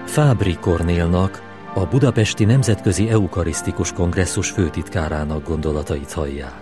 Fábry Kornélnak, a Budapesti Nemzetközi Eukarisztikus Kongresszus főtitkárának gondolatait hallják.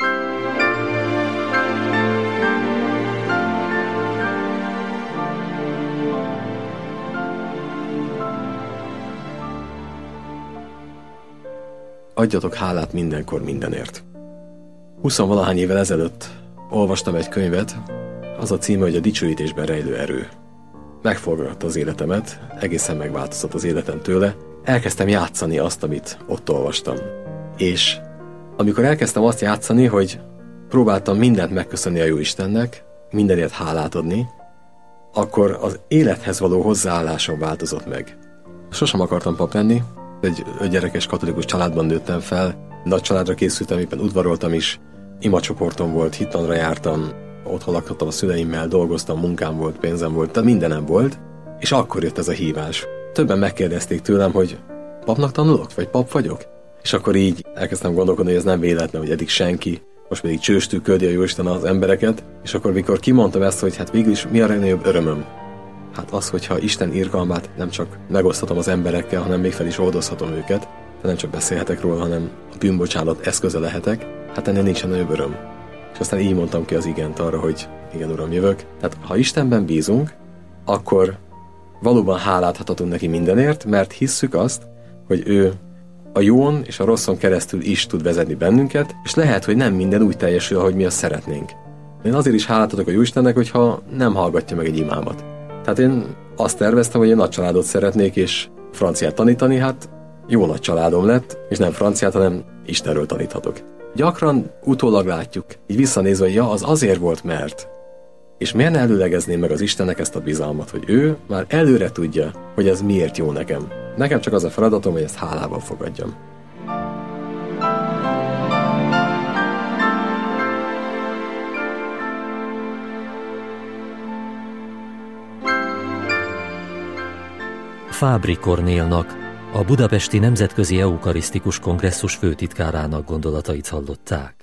Adjatok hálát mindenkor mindenért. 20-valahány évvel ezelőtt olvastam egy könyvet, az a címe, hogy a dicsőítésben rejlő erő. Megforgatta az életemet, egészen megváltozott az életem tőle. Elkezdtem játszani azt, amit ott olvastam. És amikor elkezdtem azt játszani, hogy próbáltam mindent megköszönni a Jóistennek, mindenért hálát adni, akkor az élethez való hozzáállásom változott meg. Sosem akartam pap lenni, egy 5 gyerekes katolikus családban nőttem fel, nagy családra készültem, éppen udvaroltam is, imacsoportom volt, hittanra jártam, otthon lakhattam a szüleimmel, dolgoztam, munkám volt, pénzem volt, tehát mindenem volt, és akkor jött ez a hívás. Többen megkérdezték tőlem, hogy papnak tanulok, vagy pap vagyok? És akkor így elkezdtem gondolkodni, hogy ez nem véletlen, hogy eddig senki, most pedig csőstül küldi a Jóisten az embereket, és akkor mikor kimondtam ezt, hogy hát végül is mi a legnagyobb örömöm? Hát az, hogyha Isten irgalmát nem csak megoszthatom az emberekkel, hanem még fel is oldozhatom őket, de nem csak beszélhetek róla, hanem a bűnbocsánat eszköze lehetek, hát ennél nincsen nagyobb öröm. És aztán így mondtam ki az igent arra, hogy igen, Uram, jövök. Tehát ha Istenben bízunk, akkor valóban hálát adhatunk neki mindenért, mert hisszük azt, hogy ő a jón és a rosszon keresztül is tud vezetni bennünket, és lehet, hogy nem minden úgy teljesül, ahogy mi azt szeretnénk. Én azért is hálát adok a Jóistennek, hogyha nem hallgatja meg egy imámat. Tehát én azt terveztem, hogy én nagy családot szeretnék, és franciát tanítani, hát jó nagy családom lett, és nem franciát, hanem Istenről taníthatok. Gyakran utólag látjuk, így visszanézve, hogy ja, az azért volt, mert. És miért ne előlegezném meg az Istennek ezt a bizalmat, hogy ő már előre tudja, hogy ez miért jó nekem. Nekem csak az a feladatom, hogy ezt hálával fogadjam. Fábry Kornélnak, a Budapesti Nemzetközi Eukarisztikus Kongresszus főtitkárának gondolatait hallották.